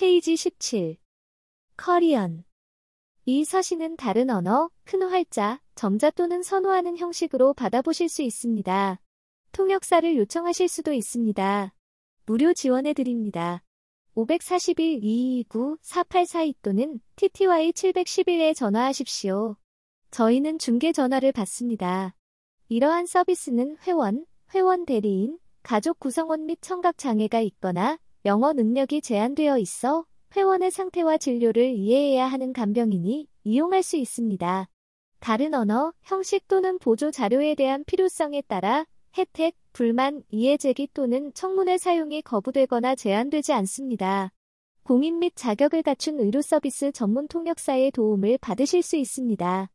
페이지 17. 커리언. 이 서신은 다른 언어, 큰 활자, 점자 또는 선호하는 형식으로 받아보실 수 있습니다. 통역사를 요청하실 수도 있습니다. 무료 지원해드립니다. 541-229-4842 또는 TTY 711에 전화하십시오. 저희는 중개 전화를 받습니다. 이러한 서비스는 회원 대리인, 가족 구성원 및 청각 장애가 있거나 영어 능력이 제한되어 있어 회원의 상태와 진료를 이해해야 하는 간병인이 이용할 수 있습니다. 다른 언어, 형식 또는 보조 자료에 대한 필요성에 따라 혜택, 불만, 이해 제기 또는 청문회 사용이 거부되거나 제한되지 않습니다. 공인 및 자격을 갖춘 의료 서비스 전문 통역사의 도움을 받으실 수 있습니다.